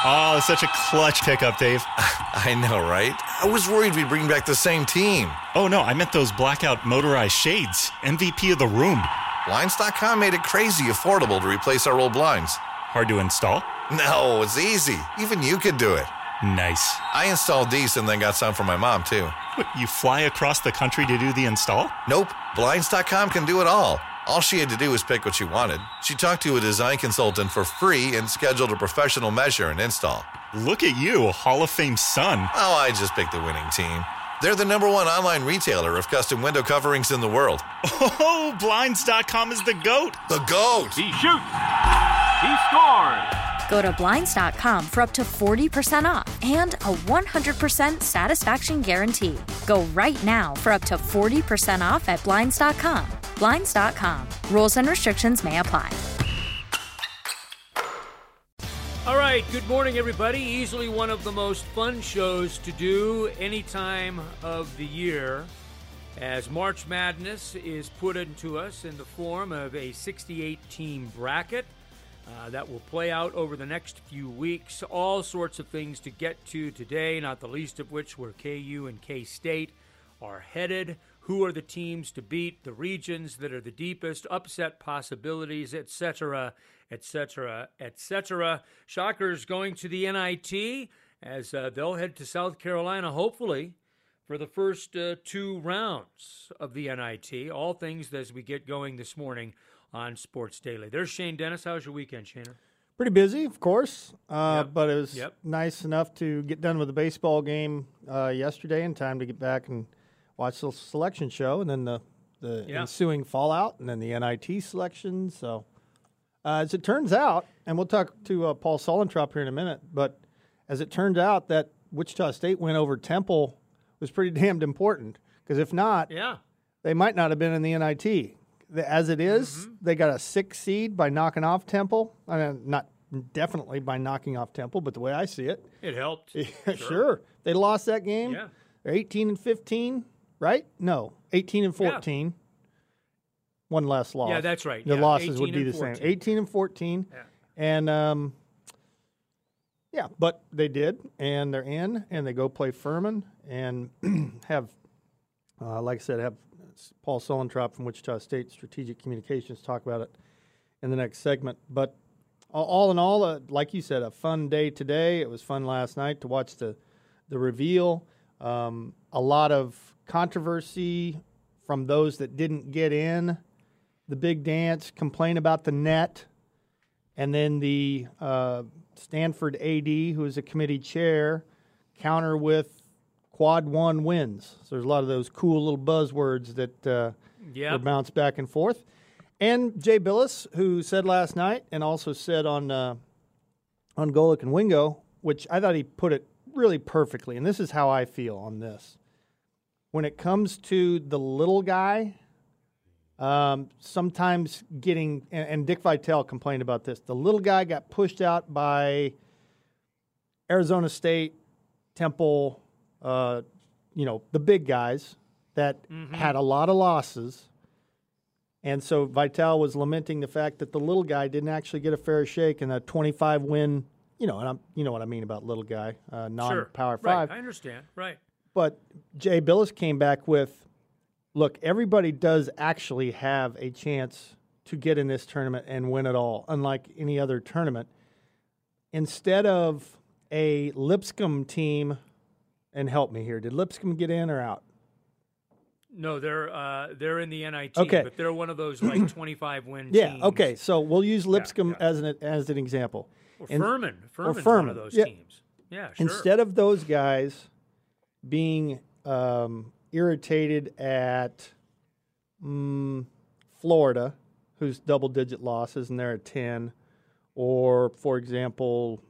Oh, such a clutch pickup, Dave. I know, right? I was worried we'd bring back the same team. Oh, no, I meant those blackout motorized shades. MVP of the room. Blinds.com made it crazy affordable to replace our old blinds. Hard to install? No, it's easy. Even you could do it. Nice. I installed these and then got some for my mom, too. What, you fly across the country to do the install? Nope. Blinds.com can do it all. All she had to do was pick what she wanted. She talked to a design consultant for free and scheduled a professional measure and install. Look at you, a Hall of Fame son. Oh, I just picked the winning team. They're the #1 online retailer of custom window coverings in the world. Oh, Blinds.com is the GOAT. The GOAT! He shoots. He scores. Go to Blinds.com for up to 40% off and a 100% satisfaction guarantee. Go right now for up to 40% off at Blinds.com. Blinds.com. Rules and restrictions may apply. All right, good morning, everybody. Easily one of the most fun shows to do any time of the year, as March Madness is put into us in the form of a 68-team bracket that will play out over the next few weeks. All sorts of things to get to today, not the least of which where KU and K-State are headed. Who are the teams to beat, the regions that are the deepest, upset possibilities, etc., etc., etc. Shockers going to the NIT as they'll head to South Carolina, hopefully, for the first 2 rounds of the NIT. All things as we get going this morning on Sports Daily. There's Shane Dennis. How was your weekend, Shaner? Pretty busy, of course, but it was Yep. nice enough to get done with the baseball game yesterday in time to get back and watch the selection show, and then the ensuing fallout, and then the NIT selection. So as it turns out, and we'll talk to Paul Solentrop here in a minute, but as it turns out, that Wichita State win over Temple was pretty damned important, because if not, they might not have been in the NIT. As it is, they got a 6 seed by knocking off Temple. I mean, not definitely by knocking off Temple, but the way I see it, it helped. Sure. They lost that game. Yeah. They're 18-15, right? No, 18-14. Yeah. One less loss. Yeah, that's right. The Yeah, losses would be the 18-14. same. 18-14. Yeah. And, but they did, and they're in, and they go play Furman, and have, like I said, have Paul Solentrop from Wichita State Strategic Communications talk about it in the next segment. But all in all, like you said, a fun day today. It was fun last night to watch the reveal. A lot of controversy from those that didn't get in the big dance, complain about the net, and then the Stanford AD, who is a committee chair, counter with quad 1 wins. So there's a lot of those cool little buzzwords that were bounced back and forth. And Jay Billis, who said last night and also said on Golick and Wingo, which I thought he put it really perfectly, and this is how I feel on this. When it comes to the little guy, sometimes getting, and Dick Vitale complained about this, the little guy got pushed out by Arizona State, Temple, the big guys that had a lot of losses. And so Vitale was lamenting the fact that the little guy didn't actually get a fair shake in a 25-win, and you know what I mean about little guy, non-Power 5. Right, I understand, right. But Jay Billis came back with, look, everybody does actually have a chance to get in this tournament and win it all, unlike any other tournament. Instead of a Lipscomb team, and help me here, did Lipscomb get in or out? No, they're in the NIT, okay. But they're one of those like 25-win teams. Yeah, okay. So we'll use Lipscomb as an example. Or Furman's one of those teams. Yeah, sure. Instead of those guys being irritated at Florida, who's double-digit losses and they're at 10, or, for example,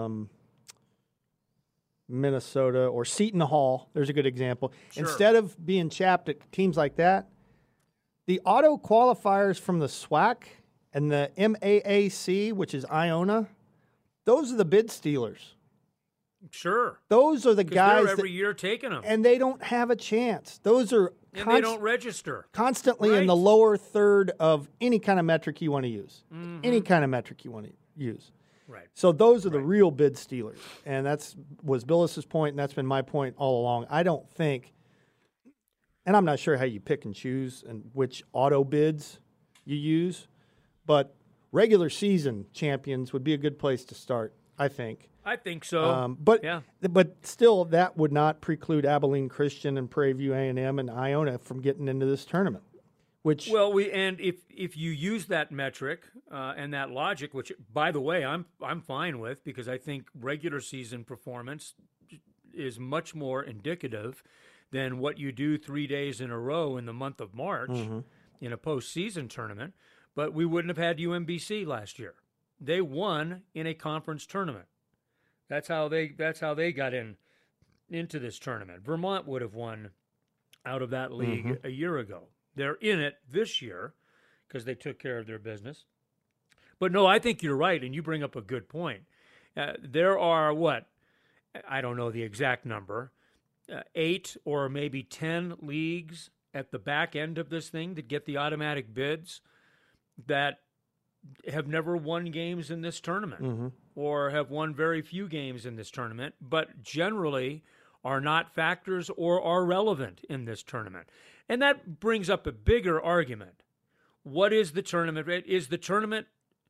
Minnesota or Seton Hall, there's a good example. Sure. Instead of being chapped at teams like that, the auto qualifiers from the SWAC and the MAAC, which is Iona, those are the bid stealers. Sure. Those are the guys they're every year taking them. and they don't have a chance. Those are And they don't register. constantly in the lower third of any kind of metric you want to use. Any kind of metric you want to use. Right. So those are the real bid stealers, and was Billis's point, and that's been my point all along. I don't think, and I'm not sure how you pick and choose and which auto bids you use, but regular season champions would be a good place to start, I think. I think so. But still, that would not preclude Abilene Christian and Prairie View A&M and Iona from getting into this tournament. Which if you use that metric and that logic, which by the way I'm fine with, because I think regular season performance is much more indicative than what you do 3 days in a row in the month of March in a postseason tournament. But we wouldn't have had UMBC last year. They won in a conference tournament. That's how they got into this tournament. Vermont would have won out of that league a year ago. They're in it this year because they took care of their business. But no, I think you're right, and you bring up a good point. There are, I don't know the exact number, 8 or maybe 10 leagues at the back end of this thing that get the automatic bids that have never won games in this tournament or have won very few games in this tournament, but generally are not factors or are relevant in this tournament. And that brings up a bigger argument. What is the tournament? Is the tournament,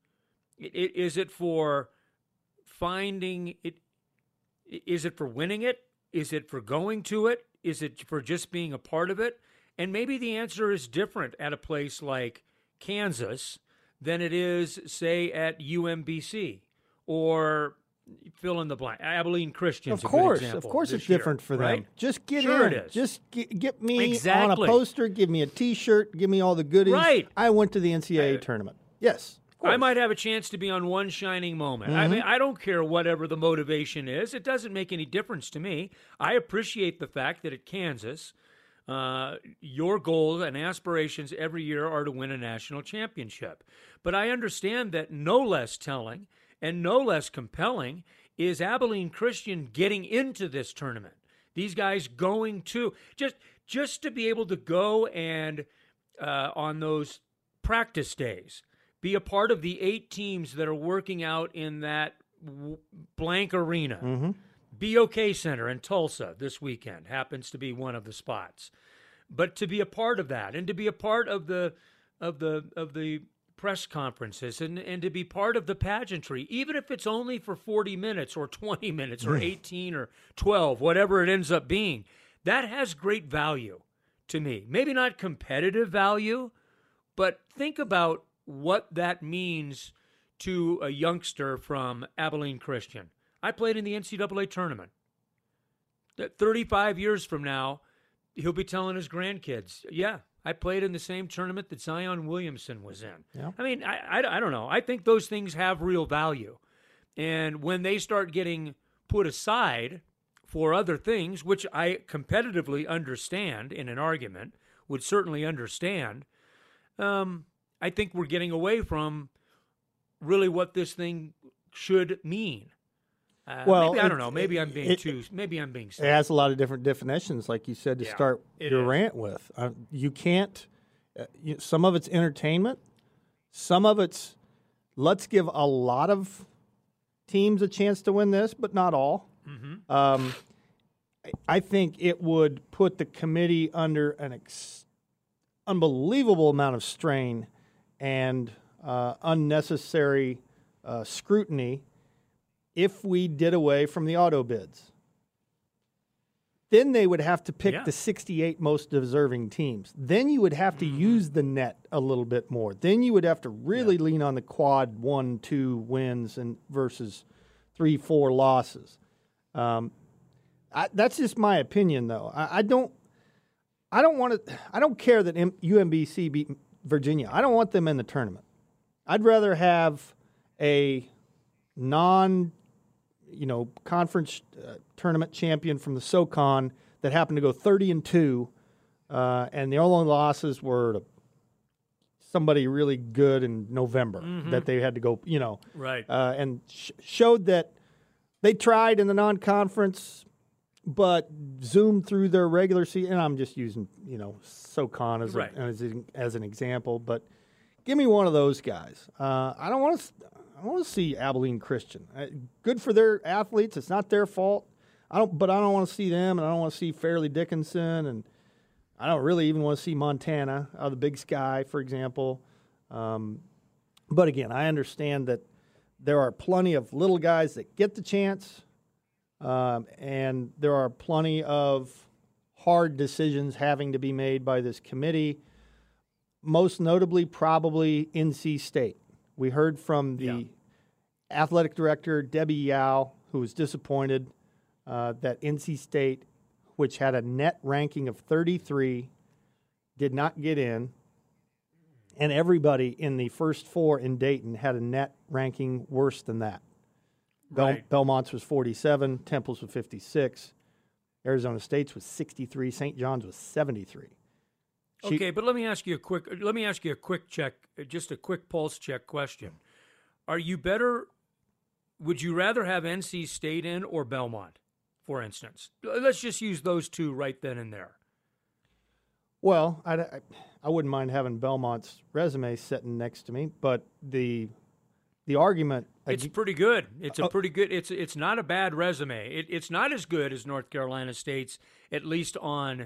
is it for finding it? Is it for winning it? Is it for going to it? Is it for just being a part of it? And maybe the answer is different at a place like Kansas than it is, say, at UMBC or fill in the blank. Abilene Christian's a good example. Of course it's year, different for them. Right? Just get sure in. It is. Just get me on a poster, give me a T-shirt, give me all the goodies. Right. I went to the NCAA tournament. Yes, of course. I might have a chance to be on one shining moment. I mean, I don't care whatever the motivation is. It doesn't make any difference to me. I appreciate the fact that at Kansas, your goals and aspirations every year are to win a national championship. But I understand that no less telling and no less compelling is Abilene Christian getting into this tournament. These guys going to just to be able to go and on those practice days, be a part of the 8 teams that are working out in that blank arena. BOK Center in Tulsa this weekend happens to be one of the spots. But to be a part of that and to be a part of the press conferences and to be part of the pageantry, even if it's only for 40 minutes or 20 minutes or 18 or 12, whatever it ends up being, that has great value to me. Maybe not competitive value, but think about what that means to a youngster from Abilene Christian. I played in the NCAA tournament. 35 years from now, he'll be telling his grandkids, yeah, I played in the same tournament that Zion Williamson was in. Yeah. I mean, I don't know. I think those things have real value. And when they start getting put aside for other things, which I competitively understand in an argument, would certainly understand, I think we're getting away from really what this thing should mean. Maybe, I don't know. Maybe I'm being It has a lot of different definitions, like you said, to start your rant with. You can't. Some of it's entertainment. Some of it's let's give a lot of teams a chance to win this, but not all. I think it would put the committee under an unbelievable amount of strain and unnecessary scrutiny if we did away from the auto bids. Then they would have to pick the 68 most deserving teams. Then you would have to use the net a little bit more. Then you would have to really lean on the quad 1-2 wins and versus 3-4 losses. That's just my opinion, though. I don't care that UMBC beat Virginia. I don't want them in the tournament. I'd rather have a conference tournament champion from the SoCon that happened to go 30-2, and the only losses were to somebody really good in November that they had to go, and showed that they tried in the non-conference, but zoomed through their regular season. And I'm just using, SoCon as an example, but give me one of those guys. I don't want to. want to see Abilene Christian. Good for their athletes. It's not their fault. But I don't want to see them, and I don't want to see Fairleigh Dickinson, and I don't really even want to see Montana out of the Big Sky, for example. But again, I understand that there are plenty of little guys that get the chance, and there are plenty of hard decisions having to be made by this committee, most notably probably NC State. We heard from the athletic director, Debbie Yao, who was disappointed that NC State, which had a net ranking of 33, did not get in. And everybody in the first four in Dayton had a net ranking worse than that. Right. Belmont's was 47, Temple's was 56, Arizona State's was 63, St. John's was 73. Okay, but let me ask you a quick check, just a quick pulse check question. Are you better? Would you rather have NC State in or Belmont, for instance? Let's just use those two right then and there. Well, I wouldn't mind having Belmont's resume sitting next to me, but the argument it's pretty good. It's a pretty good. It's not a bad resume. It's not as good as North Carolina State's, at least on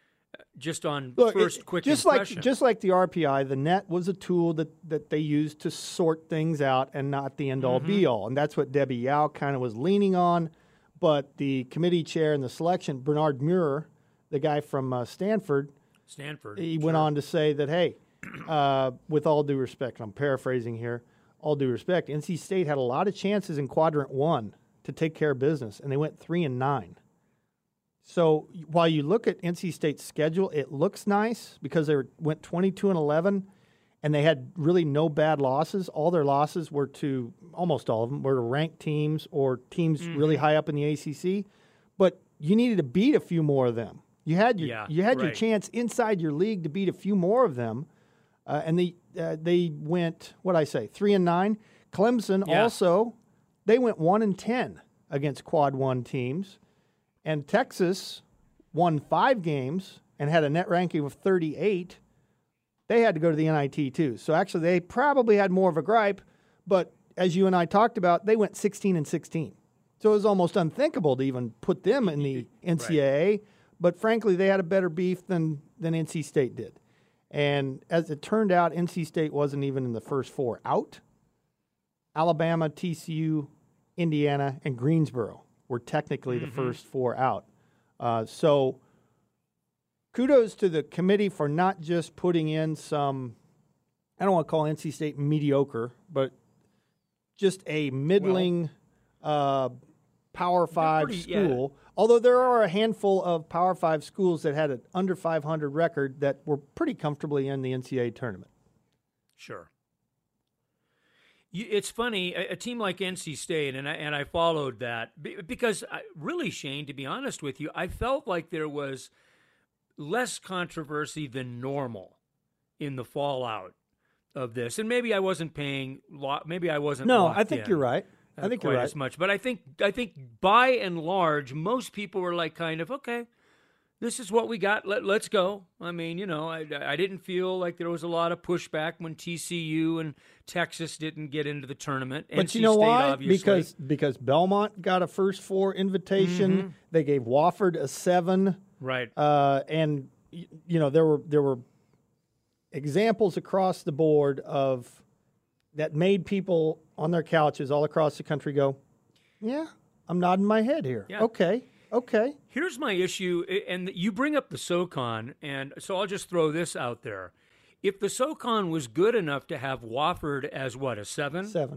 quick impression. Just like the RPI, the net was a tool that they used to sort things out and not the end all be all, and that's what Debbie Yao kind of was leaning on. But the committee chair and the selection, Bernard Muir, the guy from Stanford, he went on to say that, hey, with all due respect, I'm paraphrasing here, all due respect, NC State had a lot of chances in quadrant 1 to take care of business, and they went 3-9. So while you look at NC State's schedule, it looks nice because they went 22-11, and they had really no bad losses. All their losses were almost all of them were to ranked teams or teams really high up in the ACC. But you needed to beat a few more of them. You had your chance inside your league to beat a few more of them, and they went 3-9. Clemson also, they went 1-10 against Quad 1 teams, and Texas won 5 games and had a net ranking of 38. They had to go to the NIT too, so actually they probably had more of a gripe. But as you and I talked about, they went 16-16, so it was almost unthinkable to even put them in the NCAA. Right. But frankly, they had a better beef than NC State did. And as it turned out, NC State wasn't even in the first 4 out. Alabama, TCU, Indiana, and Greensboro were technically the first 4 out. So kudos to the committee for not just putting in some, I don't want to call NC State mediocre, but just a middling Power 5 school. Although there are a handful of Power 5 schools that had an under 500 record that were pretty comfortably in the NCAA tournament. Sure. It's funny, a team like NC State, and I followed that because really, Shane, to be honest with you, I felt like there was less controversy than normal in the fallout of this. And maybe I wasn't No, I think you're right. I think you're right. As much, but I think by and large, most people were like, kind of, okay, this is what we got. Let's go. I mean, I didn't feel like there was a lot of pushback when TCU and Texas didn't get into the tournament. But NC you know State, why? obviously. Because Belmont got a first 4 invitation. They gave Wofford a 7. Right. And there were examples across the board that made people on their couches all across the country go, yeah, I'm nodding my head here. Yeah. Okay. Here's my issue, and you bring up the SoCon, and so I'll just throw this out there. If the SoCon was good enough to have Wofford as a 7? 7.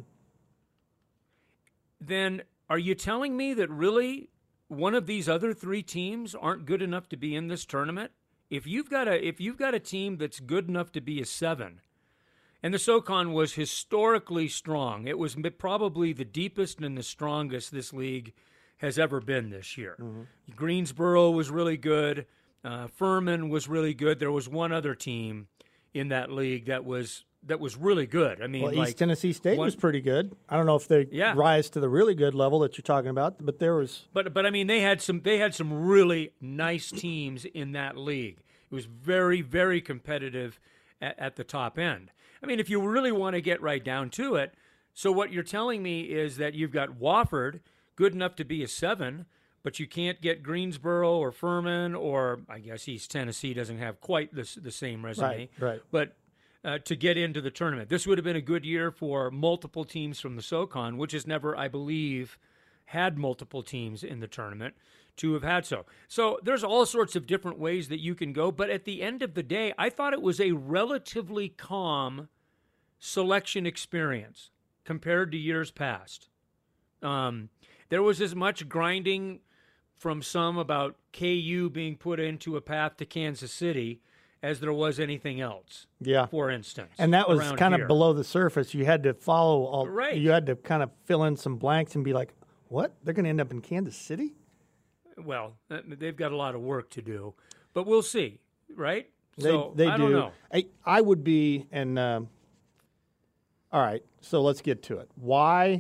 Then are you telling me that really one of these other 3 teams aren't good enough to be in this tournament? If you've got a team that's good enough to be a 7, and the SoCon was historically strong. It was probably the deepest and the strongest this league has ever been this year. Greensboro was really good. Furman was really good. There was one other team in that league that was really good. I mean, East Tennessee State was pretty good. I don't know if they rise to the really good level that you're talking about, but there was. But I mean, they had some really nice teams in that league. It was very, very competitive at the top end. I mean, if you really want to get right down to it, So what you're telling me is that you've got Wofford, good enough to be a 7, but you can't get Greensboro or Furman, or I guess East Tennessee doesn't have quite the same resume. Right. But to get into the tournament. This would have been a good year for multiple teams from the SoCon, which has never, I believe, had multiple teams in the tournament to have had so. So there's all sorts of different ways that you can go, but at the end of the day, I thought it was a relatively calm selection experience compared to years past. There was as much grinding from some about KU being put into a path to Kansas City as there was anything else. Yeah. For instance. And that was kind here. of below the surface. You had to follow all. Right. You had to kind of fill in some blanks and be like, what? They're going to end up in Kansas City? Well, they've got a lot of work to do, but we'll see, right? They I don't know. I would be, and all right, so let's get to it. Why,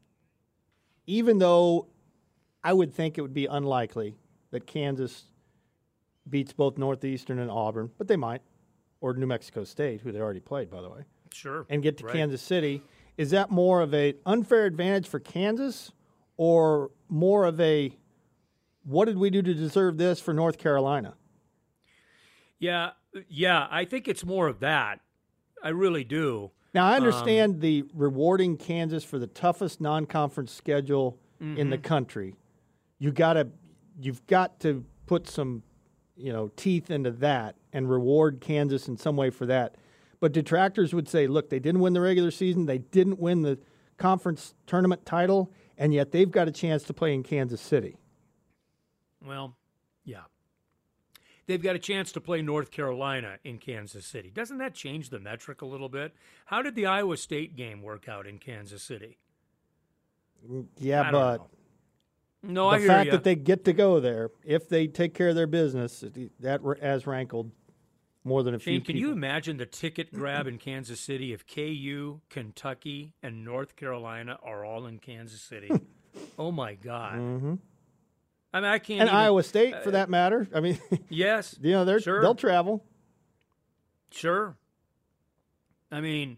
even though I would think it would be unlikely that Kansas beats both Northeastern and Auburn, but they might, or New Mexico State, who they already played, by the way. Sure. And get to right. Kansas City. Is that more of an unfair advantage for Kansas, or more of a what did we do to deserve this for North Carolina? Yeah, I think it's more of that. I really do. Now, I understand the rewarding Kansas for the toughest non-conference schedule in the country. You've got to put some, teeth into that and reward Kansas in some way for that. But detractors would say, look, they didn't win the regular season, they didn't win the conference tournament title, and yet they've got a chance to play in Kansas City. Well, yeah. They've got a chance to play North Carolina in Kansas City. Doesn't that change the metric a little bit? How did the Iowa State game work out in Kansas City? Yeah, I but don't know. No, I the hear fact you. that they get to go there, if they take care of their business, that has rankled more than a few Shane, can people. you imagine the ticket grab in Kansas City if KU, Kentucky, and North Carolina are all in Kansas City? Oh, my God. Mm-hmm. I mean, I can't And even, Iowa State, for that matter. I mean, yes. they'll travel. Sure. I mean,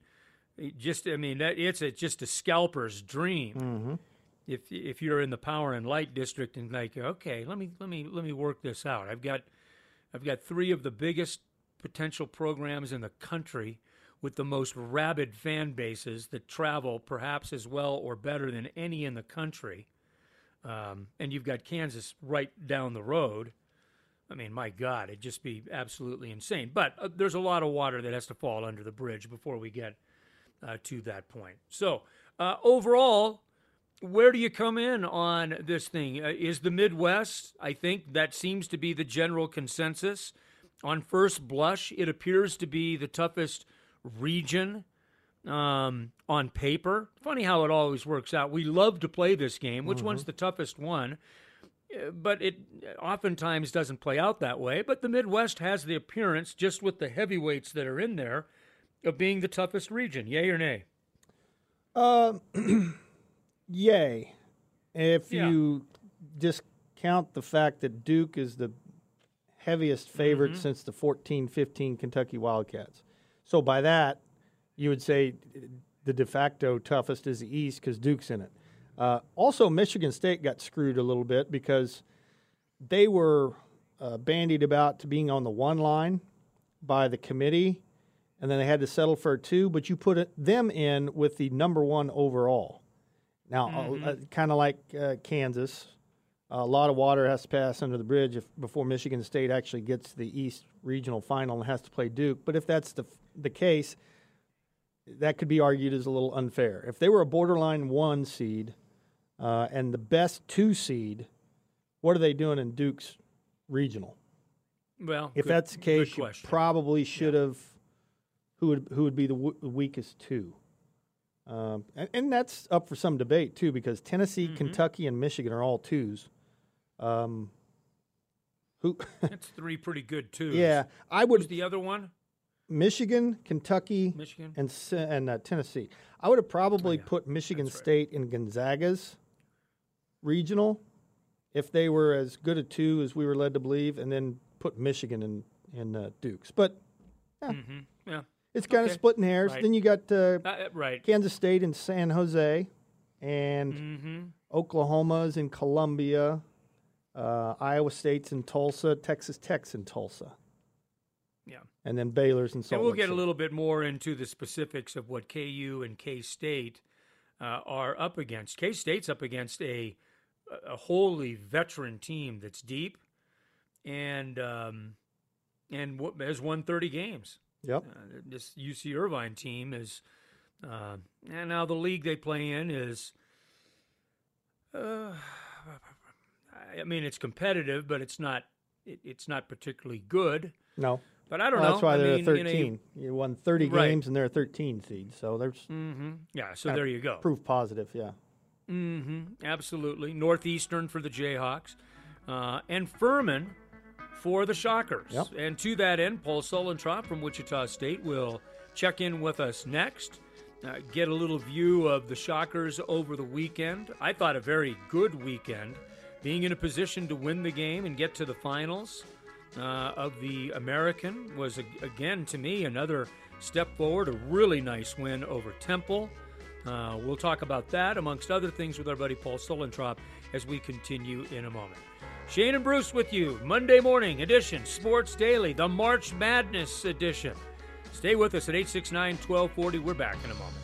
it's just a scalper's dream. Mm-hmm. If you're in the Power and Light district and like, okay, let me work this out. I've got 3 of the biggest potential programs in the country with the most rabid fan bases that travel perhaps as well or better than any in the country. And you've got Kansas right down the road. I mean, my God, it'd just be absolutely insane. But there's a lot of water that has to fall under the bridge before we get to that point. So overall, where do you come in on this thing? Is the Midwest? I think that seems to be the general consensus. On first blush, it appears to be the toughest region on paper. Funny how it always works out. We love to play this game. Which one's the toughest one? But it oftentimes doesn't play out that way. But the Midwest has the appearance, just with the heavyweights that are in there, of being the toughest region. Yay or nay? Yay. If you discount the fact that Duke is the heaviest favorite since the 14-15 Kentucky Wildcats. So by that, you would say the de facto toughest is the East because Duke's in it. Also, Michigan State got screwed a little bit because they were bandied about to being on the 1 line by the committee, and then they had to settle for a 2, but you put them in with the number 1 overall. Now, kind of like Kansas, a lot of water has to pass under the bridge before Michigan State actually gets to the East Regional Final and has to play Duke. But if that's the case, that could be argued as a little unfair. If they were a borderline 1 seed and the best 2 seed, what are they doing in Duke's regional? Well, if that's the case, you probably should have. Who would be the weakest 2? And that's up for some debate too, because Tennessee, Kentucky, and Michigan are all 2s. That's 3 pretty good 2s. Yeah, I would. Who's the other one? Michigan, Kentucky, and Tennessee. I would have probably put Michigan State in Gonzaga's regional if they were as good a 2 as we were led to believe, and then put Michigan in Duke's. But It's kind of splitting hairs. Right. Then you got right. Kansas State in San Jose, and Oklahoma's in Columbia, Iowa State's in Tulsa, Texas Tech's in Tulsa. Yeah. And then Baylor's in Salt And we'll Lake get City. a little bit more into the specifics of what KU and K-State are up against. K-State's up against a wholly veteran team that's deep and has won 30 games. Yep. This UC Irvine team is, and now the league they play in is, I mean, it's competitive, but it's not particularly good. No. But I don't know. That's why they're mean, 13. You won 30 Right. games, and they're a 13 seed. So there's Yeah, so there you go. proof positive, yeah. Absolutely. Northeastern for the Jayhawks. And Furman for the Shockers. Yep. And to that end, Paul Sulentrop from Wichita State will check in with us next, get a little view of the Shockers over the weekend. I thought a very good weekend, being in a position to win the game and get to the finals of the American was, again, to me, another step forward, a really nice win over Temple. We'll talk about that, amongst other things, with our buddy Paul Sulentrop as we continue in a moment. Shane and Bruce with you, Monday morning edition, Sports Daily, the March Madness edition. Stay with us at 869-1240. We're back in a moment.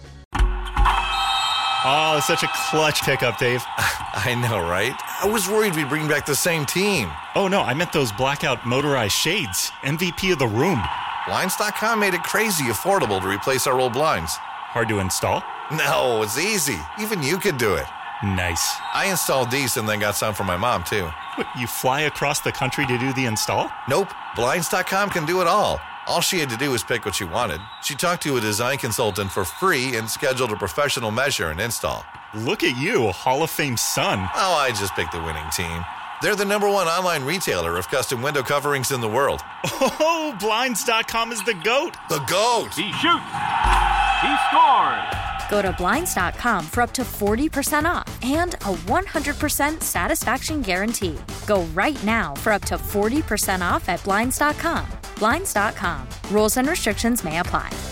Oh, it's such a clutch pickup, Dave. I know, right? I was worried we'd bring back the same team. Oh, no, I meant those blackout motorized shades. MVP of the room. Blinds.com made it crazy affordable to replace our old blinds. Hard to install? No, it's easy. Even you could do it. Nice. I installed these and then got some for my mom, too. What, you fly across the country to do the install? Nope. Blinds.com can do it all. All she had to do was pick what she wanted. She talked to a design consultant for free and scheduled a professional measure and install. Look at you, Hall of Fame son. Oh, I just picked the winning team. They're the #1 online retailer of custom window coverings in the world. Oh, Blinds.com is the GOAT. The GOAT! He shoots. He scores. Go to Blinds.com for up to 40% off and a 100% satisfaction guarantee. Go right now for up to 40% off at Blinds.com. Blinds.com. Rules and restrictions may apply.